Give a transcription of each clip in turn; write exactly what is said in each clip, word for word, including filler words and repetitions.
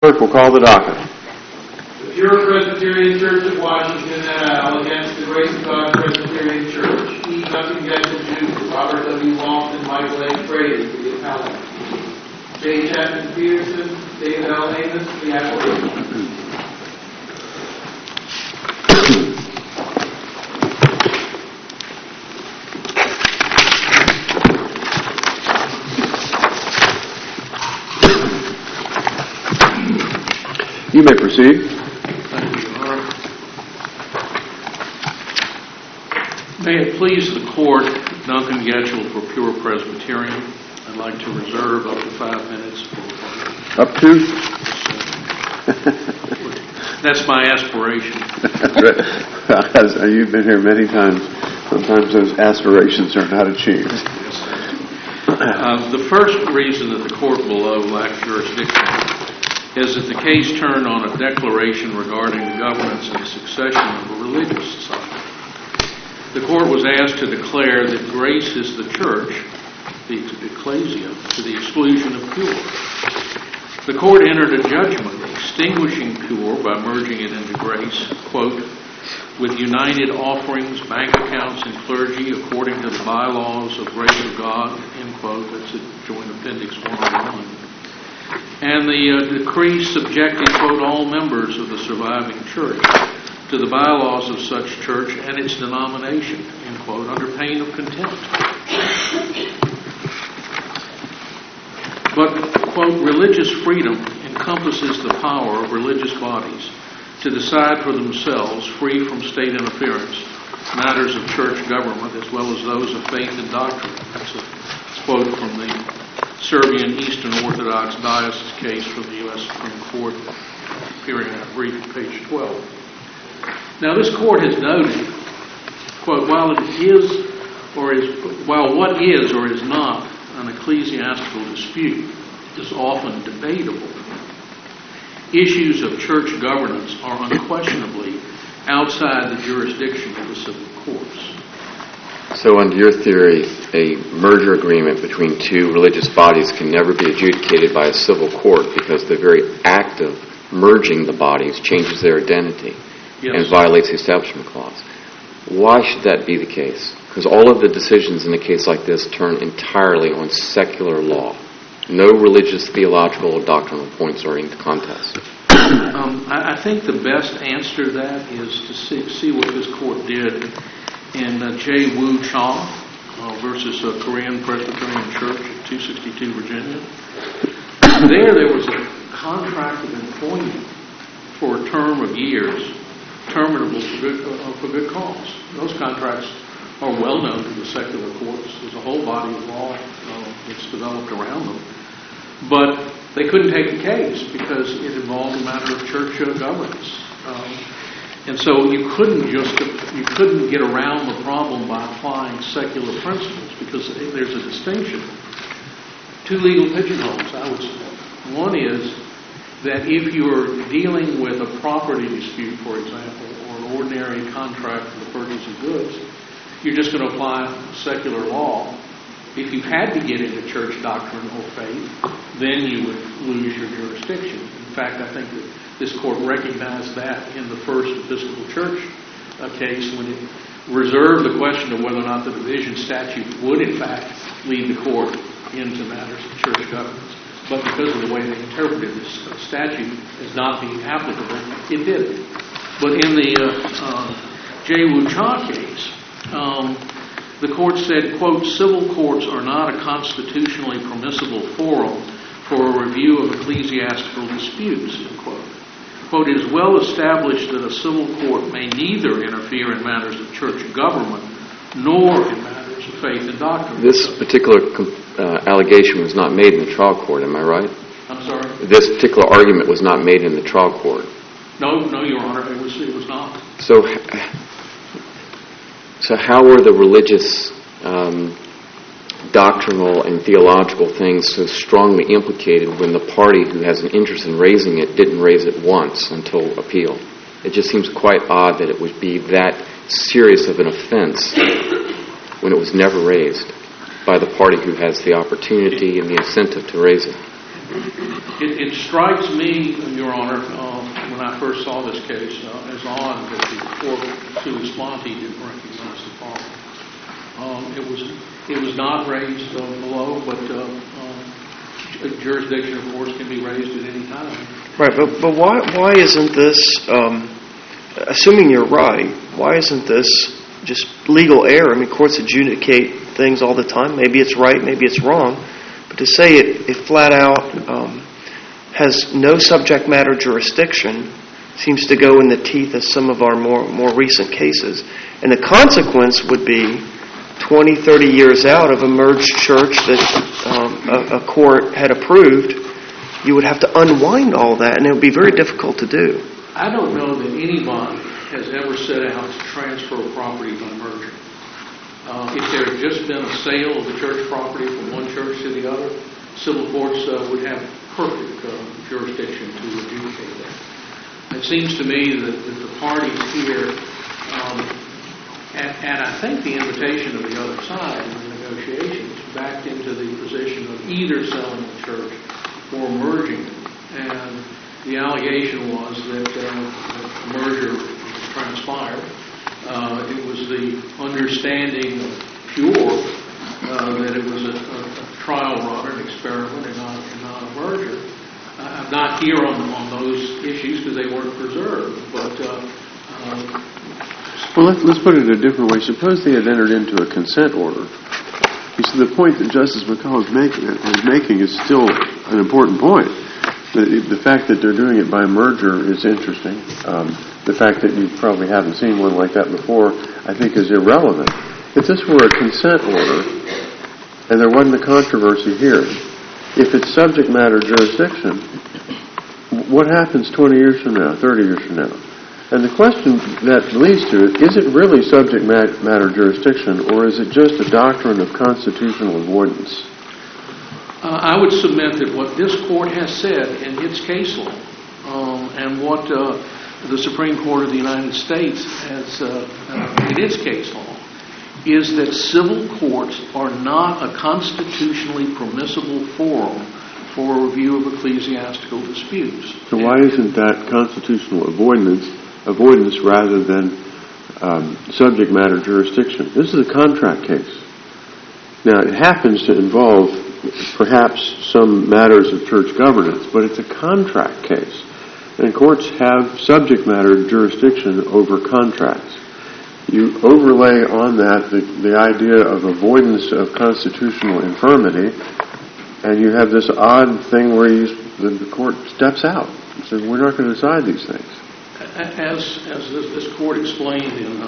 Clerk will call the docket. The Pure Presbyterian Church of Washington et al. Against the Grace of God Presbyterian Church. E. Duncan Getchell, Junior Robert W. Lofton, Michael A. Brady, the appellant. J. Chapman Peterson, David L. Amos, the appellant. You may proceed. Thank you, Your Honor. May it please the Court, Duncan Getchell for Pure Presbyterian. I'd like to reserve up to five minutes for... Up to? That's my aspiration. As you've been here many times, sometimes those aspirations are not achieved. Yes, sir. Uh, the first reason that the Court below lacked jurisdiction is that the case turned on a declaration regarding the governance and succession of a religious society. The Court was asked to declare that grace is the church, the ecclesia, to the exclusion of pure. The Court entered a judgment extinguishing pure by merging it into grace, quote, with united offerings, bank accounts, and clergy according to the bylaws of grace of God, end quote. That's at Joint Appendix one oh one. And the uh, decree subjecting, quote, all members of the surviving church to the bylaws of such church and its denomination, end quote, under pain of contempt. But, quote, religious freedom encompasses the power of religious bodies to decide for themselves, free from state interference, matters of church government as well as those of faith and doctrine. That's a quote from the Serbian Eastern Orthodox Diocese case from the U S Supreme Court, appearing in a brief at page twelve. Now, this Court has noted, quote, while it is or is while what is or is not an ecclesiastical dispute is often debatable, issues of church governance are unquestionably outside the jurisdiction of the civil courts. So under your theory, a merger agreement between two religious bodies can never be adjudicated by a civil court because the very act of merging the bodies changes their identity Yes. and violates the Establishment Clause. Why should that be the case? Because all of the decisions in a case like this turn entirely on secular law. No religious, theological, or doctrinal points are in contest. Um, I, I think the best answer to that is to see, see what this Court did in uh, J. Wu Cha uh, versus uh, Korean Presbyterian Church at two sixty-two Virginia. There, there was a contract of employment for a term of years, terminable for good, uh, for good cause. Those contracts are well known to the secular courts. There's a whole body of law uh, that's developed around them. But they couldn't take the case because it involved a matter of church uh, governance. Um, And so you couldn't just you couldn't get around the problem by applying secular principles because there's a distinction. Two legal pigeonholes, I would say. One is that if you're dealing with a property dispute, for example, or an ordinary contract for the purchase of goods, you're just going to apply secular law. If you had to get into church doctrine or faith, then you would lose your jurisdiction. In fact, I think that this Court recognized that in the First Episcopal Church uh, case when it reserved the question of whether or not the division statute would, in fact, lead the Court into matters of church governance. But because of the way they interpreted this uh, statute as not being applicable, it did. But in the uh, uh, J. Wu Cha case, um, the Court said, quote, civil courts are not a constitutionally permissible forum for a review of ecclesiastical disputes, end quote. Quote, it is well established that a civil court may neither interfere in matters of church government nor in matters of faith and doctrine. This particular uh, allegation was not made in the trial court, am I right? I'm sorry? This particular argument was not made in the trial court. No, no, Your Honor, it was, it was not. So, so how were the religious um, doctrinal and theological things so strongly implicated when the party who has an interest in raising it didn't raise it once until appeal? It just seems quite odd that it would be that serious of an offense when it was never raised by the party who has the opportunity and the incentive to raise it. It, it strikes me, Your Honor, uh, when I first saw this case, uh, as odd that the court sui sponte didn't recognize the problem. Um, it was it was not raised uh, below, but uh, uh, jurisdiction, of course, can be raised at any time. Right, but but why why isn't this? Um, assuming you're right, why isn't this just legal error? I mean, courts adjudicate things all the time. Maybe it's right, maybe it's wrong, but to say it, it flat out um, has no subject matter jurisdiction seems to go in the teeth of some of our more more recent cases, and the consequence would be twenty, thirty years out of a merged church that um, a, a court had approved, you would have to unwind all that, and it would be very difficult to do. I don't know that anybody has ever set out to transfer property by merger. Uh, if there had just been a sale of the church property from one church to the other, civil courts uh, would have perfect uh, jurisdiction to adjudicate that. It seems to me that, that the parties here, um, and, and I think the invitation of the other side in the negotiations backed into the position of either selling the church or merging it. And the allegation was that uh, the merger transpired. Uh, it was the understanding of Pure uh, that it was a, a, a trial run, an experiment, and not, and not a merger. Uh, I'm not here on, on those issues because they weren't preserved, but uh, uh, well, let's, let's put it a different way. Suppose they had entered into a consent order. You see, the point that Justice McCullough is making, is making is still an important point. The, the fact that they're doing it by merger is interesting. Um, the fact that you probably haven't seen one like that before, I think, is irrelevant. If this were a consent order, and there wasn't a controversy here, if it's subject matter jurisdiction, what happens twenty years from now, thirty years from now? And the question that leads to it, is it really subject matter jurisdiction, or is it just a doctrine of constitutional avoidance? Uh, I would submit that what this court has said in its case law, um, and what uh, the Supreme Court of the United States has uh, uh, in its case law, is that civil courts are not a constitutionally permissible forum for a review of ecclesiastical disputes. So why isn't that constitutional avoidance, avoidance rather than um, subject matter jurisdiction? This is a contract case. Now, it happens to involve perhaps some matters of church governance, but it's a contract case. And courts have subject matter jurisdiction over contracts. You overlay on that the, the idea of avoidance of constitutional infirmity, and you have this odd thing where you, the, the court steps out and says, we're not going to decide these things. As, as this, this court explained in,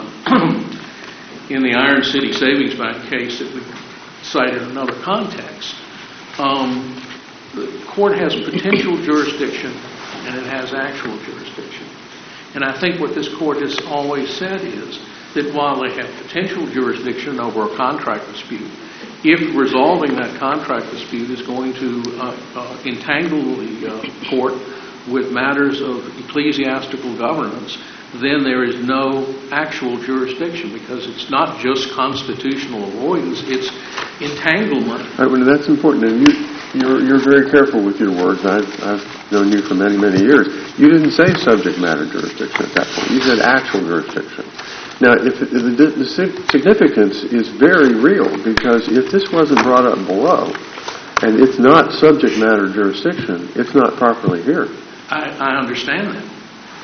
uh, in the Iron City Savings Bank case that we cited in another context, um, the court has potential jurisdiction and it has actual jurisdiction. And I think what this court has always said is that while they have potential jurisdiction over a contract dispute, if resolving that contract dispute is going to uh, uh, entangle the uh, court with matters of ecclesiastical governance, then there is no actual jurisdiction, because it's not just constitutional avoidance, it's entanglement. Right, well, that's important. And you, you're, you're very careful with your words. I've, I've known you for many, many years. You didn't say subject matter jurisdiction at that point. You said actual jurisdiction. Now, if it, the, the significance is very real, because if this wasn't brought up below, and it's not subject matter jurisdiction, it's not properly here. I, I understand that.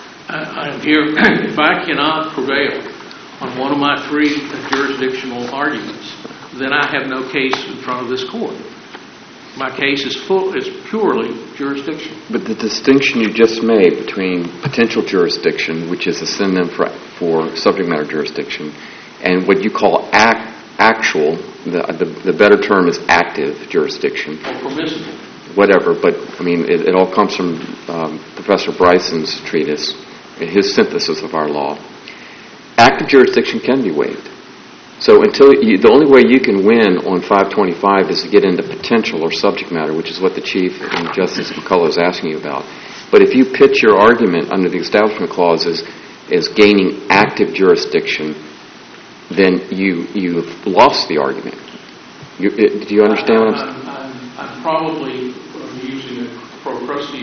I, I'm here, if I cannot prevail on one of my three jurisdictional arguments, then I have no case in front of this court. My case is full, is purely jurisdiction. But the distinction you just made between potential jurisdiction, which is a synonym for, for subject matter jurisdiction, and what you call act, actual, the, the, the better term is active jurisdiction. Or permissible. Whatever, but I mean, it, it all comes from um, Professor Bryson's treatise, his synthesis of our law. Active jurisdiction can be waived. So until you, the only way you can win on five twenty-five is to get into potential or subject matter, which is what the Chief and Justice McCullough is asking you about. But if you pitch your argument under the Establishment Clause as, as gaining active jurisdiction, then you you've lost the argument. You, it, do you understand what I'm saying? I'm, I'm, I'm probably using a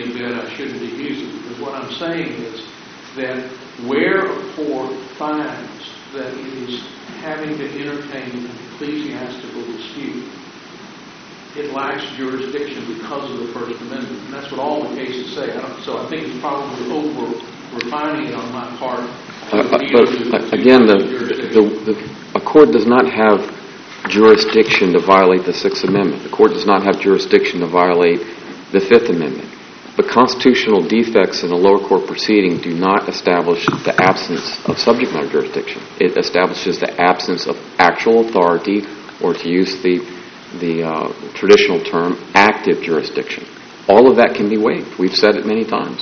a bit, I shouldn't be using, because what I'm saying is that where a court finds that it is having to entertain an ecclesiastical dispute, it lacks jurisdiction because of the First Amendment. And that's what all the cases say. I don't, so I think it's probably over refining it on my part. Uh, uh, but uh, again, the, the, the, a court does not have jurisdiction to violate the Sixth Amendment. The court does not have jurisdiction to violate the Fifth Amendment. But constitutional defects in a lower court proceeding do not establish the absence of subject matter jurisdiction. It establishes the absence of actual authority, or to use the the uh, traditional term, active jurisdiction. All of that can be waived. We've said it many times.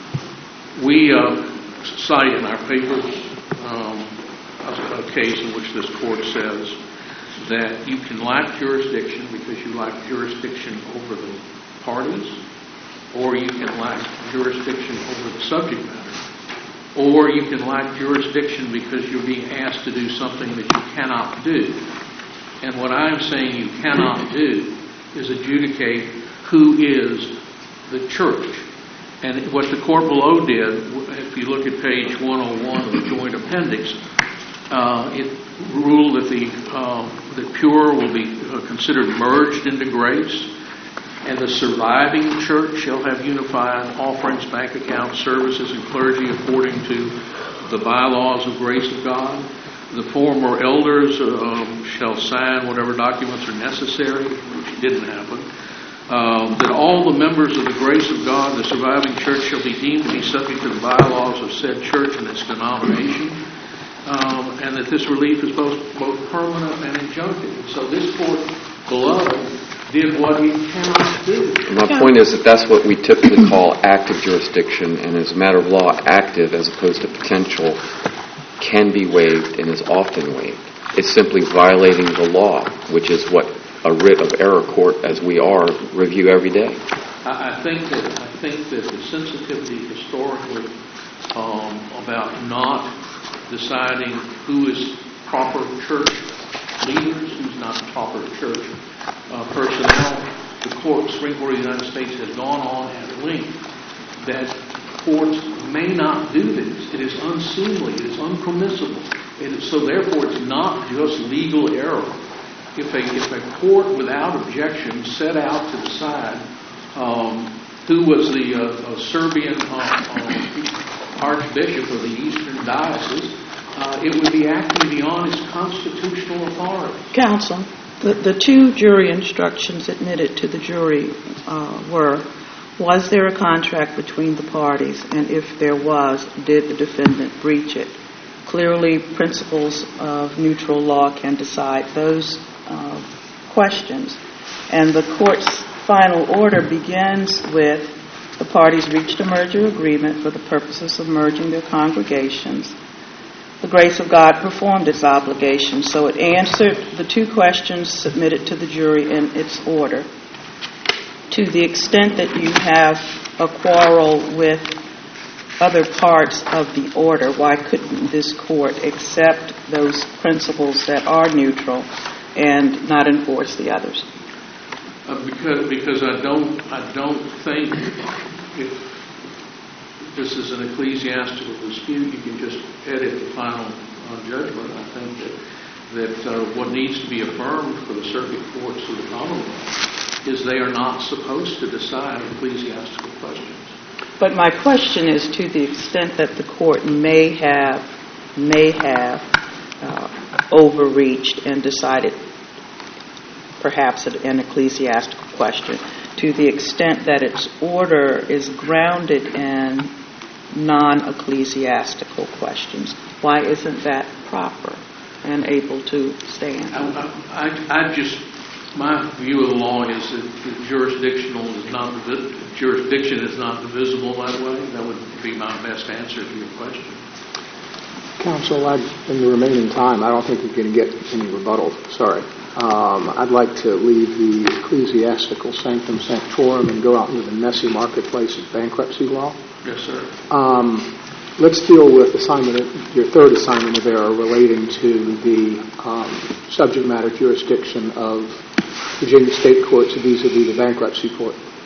We uh, cite in our papers um, a, a case in which this court says that you can lack jurisdiction because you lack jurisdiction over the parties, or you can lack jurisdiction over the subject matter, or you can lack jurisdiction because you're being asked to do something that you cannot do. And what I'm saying you cannot do is adjudicate who is the church. And what the court below did, if you look at page one oh one of the joint appendix, uh, it ruled that the uh, that pure will be uh, considered merged into grace, and the surviving church shall have unified offerings, bank accounts, services, and clergy according to the bylaws of grace of God. The former elders um, shall sign whatever documents are necessary, which didn't happen. Um, that all the members of the grace of God, the surviving church, shall be deemed to be subject to the bylaws of said church and its denomination, um, and that this relief is both, both permanent and injunctive. So this court below did what it cannot do. My point is that that's what we typically call active jurisdiction, and as a matter of law, active as opposed to potential can be waived and is often waived. It's simply violating the law, which is what a writ of error court, as we are, review every day. I, I think that I think that the sensitivity historically um, about not deciding who is proper church leaders, who's not proper church uh, personnel, the court, Supreme Court of the United States has gone on at length that courts may not do this. It is unseemly. It is unpermissible. It is, so therefore, it's not just legal error. If a, if a court without objection set out to decide um, who was the uh, uh, Serbian uh, uh, Archbishop of the Eastern Diocese, uh, it would be acting beyond its constitutional authority. Counsel, the, the two jury instructions admitted to the jury uh, were, was there a contract between the parties, and if there was, did the defendant breach it? Clearly, principles of neutral law can decide those uh, questions. And the court's final order begins with the parties reached a merger agreement for the purposes of merging their congregations. The grace of God performed its obligation, so it answered the two questions submitted to the jury in its order. To the extent that you have a quarrel with other parts of the order, why couldn't this court accept those principles that are neutral and not enforce the others? Uh, because because I don't I don't think if this is an ecclesiastical dispute, you can just edit the final uh, judgment. I think that that uh, what needs to be affirmed for the circuit courts of the Commonwealth is they are not supposed to decide ecclesiastical questions. But my question is, to the extent that the court may have may have uh, overreached and decided perhaps an ecclesiastical question, to the extent that its order is grounded in non-ecclesiastical questions, why isn't that proper and able to stand? I, I, I just, my view of the law is that the jurisdictional is not jurisdiction is not divisible that way. That would be my best answer to your question. Counsel, I'd, in the remaining time, I don't think you're going to get any rebuttal. Sorry. Um, I'd like to leave the ecclesiastical sanctum sanctorum and go out into the messy marketplace of bankruptcy law. Yes, sir. Um, let's deal with assignment of, your third assignment of error relating to the um, subject matter jurisdiction of Virginia state courts vis-a-vis the bankruptcy court.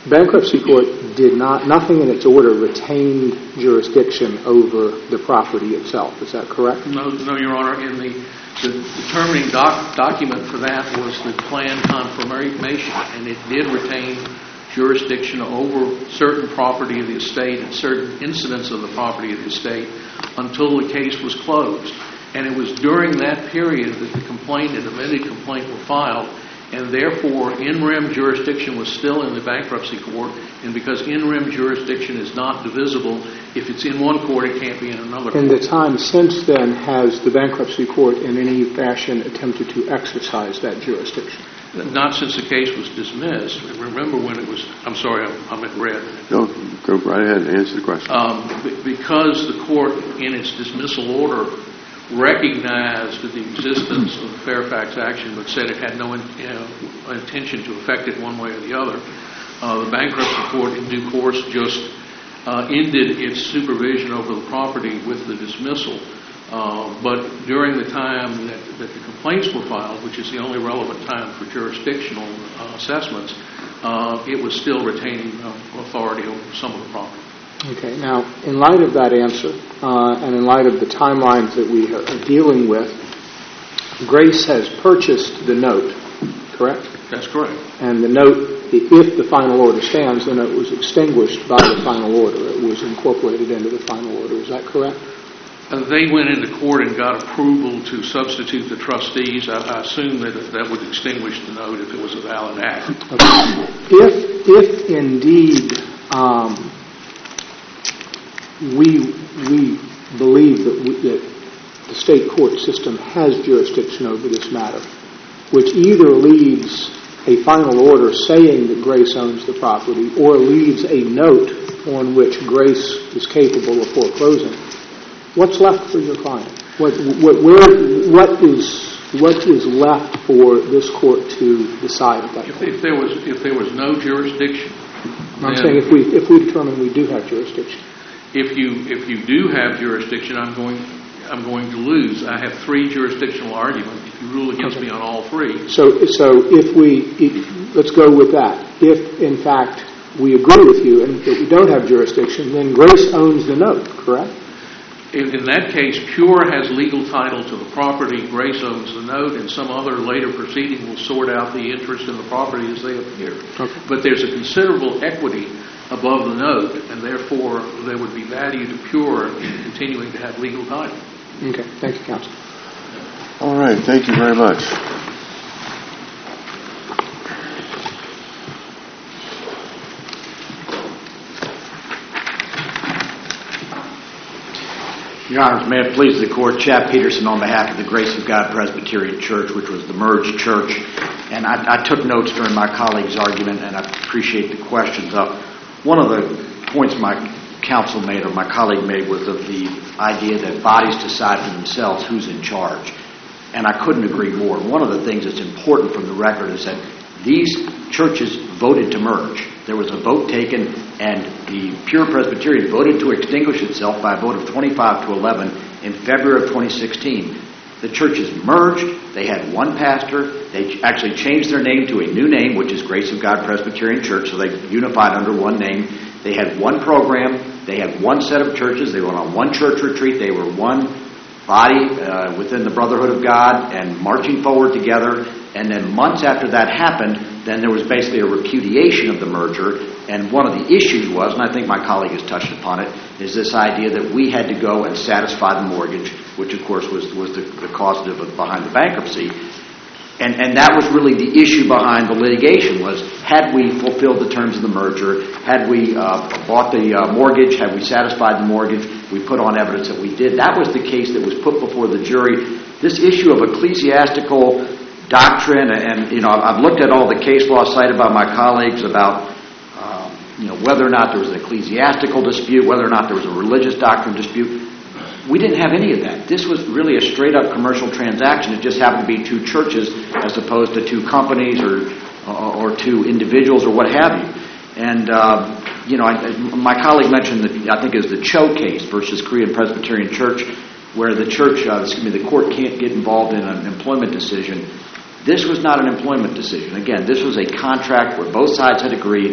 bankruptcy court did not, nothing in its order retained jurisdiction over the property itself. Is that correct? No, no, Your Honor. In the, the determining doc, document for that was the plan confirmation, and it did retain jurisdiction over certain property of the estate and certain incidents of the property of the estate until the case was closed. And it was during that period that the complaint and amended complaint were filed, and therefore in rem jurisdiction was still in the bankruptcy court, and because in rem jurisdiction is not divisible, if it's in one court, it can't be in another court. In the time since then, has the bankruptcy court in any fashion attempted to exercise that jurisdiction? Not since the case was dismissed. Remember when it was, I'm sorry, I'm, I'm at red. No, go right ahead and answer the question. Um, b- because the court, in its dismissal order, recognized the existence of the Fairfax action, but said it had no in, you know, intention to affect it one way or the other, uh, the bankruptcy court in due course just uh, ended its supervision over the property with the dismissal. Uh, but during the time that, that the complaints were filed, which is the only relevant time for jurisdictional uh, assessments, uh, it was still retaining uh, authority over some of the property. Okay. Now, in light of that answer, uh, and in light of the timelines that we are dealing with, Grace has purchased the note, correct? That's correct. And the note, if the final order stands, the note was extinguished by the final order. It was incorporated into the final order. Is that correct? Uh, they went into court and got approval to substitute the trustees. I, I assume that that would extinguish the note if it was a valid act. Okay. If, if indeed um, we we believe that, we, that the state court system has jurisdiction over this matter, which either leaves a final order saying that Grace owns the property or leaves a note on which Grace is capable of foreclosing, what's left for your client? What, what, where, what is what is left for this court to decide at that If, point? if there was if there was no jurisdiction, I'm then saying if we if we determine we do have jurisdiction. If you if you do have jurisdiction, I'm going I'm going to lose. I have three jurisdictional arguments. If you rule against Okay. me on all three, So so if we if, let's go with that. If in fact we agree with you and that we don't have jurisdiction, then Grace owns the note, correct? in, in that case, Pure has legal title to the property. Grace owns the note, and some other later proceeding will sort out the interest in the property as they appear. Okay. But there's a considerable equity above the note, and therefore there would be value to Pure in continuing to have legal title. Okay. Thank you, counsel. All right, thank you very much. Your Honors, may it please the Court, Chap Peterson on behalf of the Grace of God Presbyterian Church, which was the merged church. And I, I took notes during my colleague's argument, and I appreciate the questions. Uh, one of the points my counsel made, or my colleague made, was of the idea that bodies decide for themselves who's in charge. And I couldn't agree more. One of the things that's important from the record is that these churches voted to merge. There was a vote taken, and the Pure Presbyterian voted to extinguish itself by a vote of twenty-five to eleven in February of twenty sixteen. The churches merged. They had one pastor. They actually changed their name to a new name, which is Grace of God Presbyterian Church, so they unified under one name. They had one program. They had one set of churches. They went on one church retreat. They were one body uh, within the Brotherhood of God and marching forward together. And then months after that happened, then there was basically a repudiation of the merger. And one of the issues was, and I think my colleague has touched upon it, is this idea that we had to go and satisfy the mortgage, which of course was, was the, the causative of, behind the bankruptcy. And, and that was really the issue behind the litigation, was had we fulfilled the terms of the merger, had we uh, bought the uh, mortgage, had we satisfied the mortgage, we put on evidence that we did. That was the case that was put before the jury. This issue of ecclesiastical doctrine, and, you know, I've looked at all the case law cited by my colleagues about, um, you know, whether or not there was an ecclesiastical dispute, whether or not there was a religious doctrine dispute. We didn't have any of that. This was really a straight-up commercial transaction. It just happened to be two churches as opposed to two companies or or two individuals or what have you. And, uh, you know, I, my colleague mentioned that I think it was the Cho case versus Korean Presbyterian Church, where the church, uh, excuse me, the court can't get involved in an employment decision. This was not an employment decision. Again, this was a contract where both sides had agreed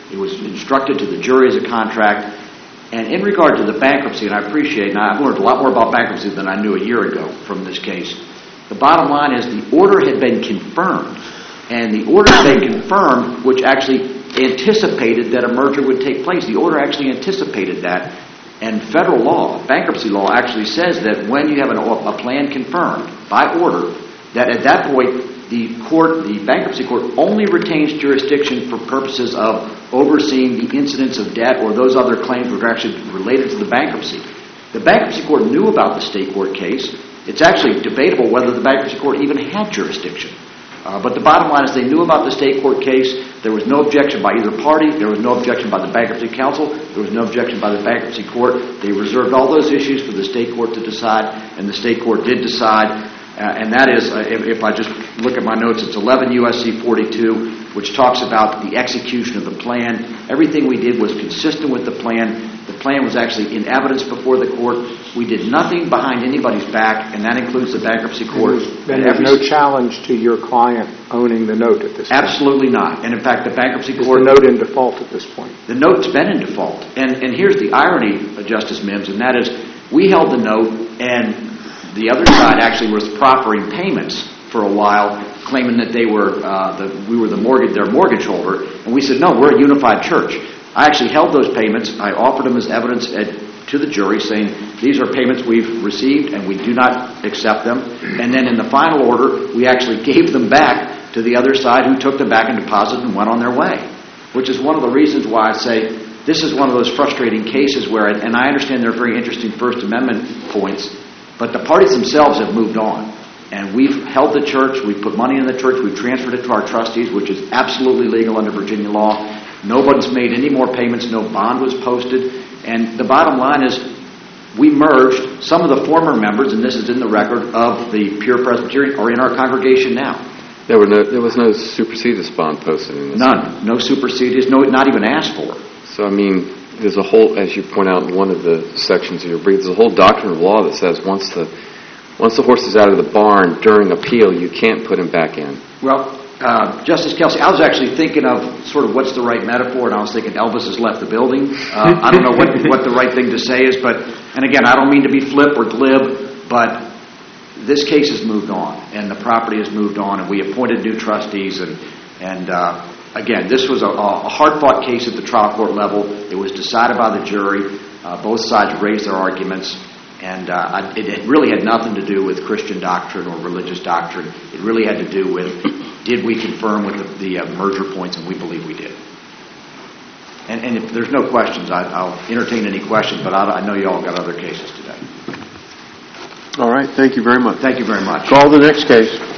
It was instructed to the jury as a contract. And in regard to the bankruptcy, and I appreciate, and I've learned a lot more about bankruptcy than I knew a year ago from this case, the bottom line is the order had been confirmed. And the order had been confirmed, which actually anticipated that a merger would take place. The order actually anticipated that. And federal law, bankruptcy law, actually says that when you have an, a plan confirmed by order, that at that point, the court, the bankruptcy court, only retains jurisdiction for purposes of overseeing the incidence of debt or those other claims which are actually related to the bankruptcy. The bankruptcy court knew about the state court case. It's actually debatable whether the bankruptcy court even had jurisdiction. Uh, but the bottom line is they knew about the state court case. There was no objection by either party. There was no objection by the bankruptcy council. There was no objection by the bankruptcy court. They reserved all those issues for the state court to decide, and the state court did decide. Uh, and that is, uh, if, if I just look at my notes, it's eleven U S C forty-two, which talks about the execution of the plan. Everything we did was consistent with the plan. The plan was actually in evidence before the court. We did nothing behind anybody's back, and that includes the bankruptcy court. And there's no challenge to your client owning the note at this point? Absolutely not. And in fact, the bankruptcy Is court... the note in default at this point? The note's been in default. And, and here's the irony, uh, Justice Mims, and that is we held the note, and the other side actually was proffering payments for a while, claiming that they were uh, the, we were the mortgage, their mortgage holder, and we said, no, we're a unified church. I actually held those payments. I offered them as evidence at, to the jury, saying these are payments we've received and we do not accept them. And then in the final order, we actually gave them back to the other side, who took them back in deposit and went on their way, which is one of the reasons why I say this is one of those frustrating cases where, and I understand there are very interesting First Amendment points, but the parties themselves have moved on. And we've held the church, we've put money in the church, we've transferred it to our trustees, which is absolutely legal under Virginia law. Nobody's made any more payments, no bond was posted. And the bottom line is we merged some of the former members, and this is in the record, of the Pure Presbyterian are in our congregation now. There were no, there was no supersedis bond posted in this. None. No supersedis, no, not even asked for. So, I mean, there's a whole, as you point out in one of the sections of your brief, there's a whole doctrine of law that says once the once the horse is out of the barn during appeal, you can't put him back in. Well, uh, Justice Kelsey, I was actually thinking of sort of what's the right metaphor, and I was thinking Elvis has left the building. Uh, I don't know what, what the right thing to say is, but, and again, I don't mean to be flip or glib, but this case has moved on, and the property has moved on, and we appointed new trustees, and, and uh, again, this was a, a hard-fought case at the trial court level. It was decided by the jury. Uh, both sides raised their arguments. And uh, it, it really had nothing to do with Christian doctrine or religious doctrine. It really had to do with, did we confirm with the, the uh, merger points, and we believe we did. And, and if there's no questions, I, I'll entertain any questions, but I, I know you all got other cases today. All right. Thank you very much. Thank you very much. Call the next case.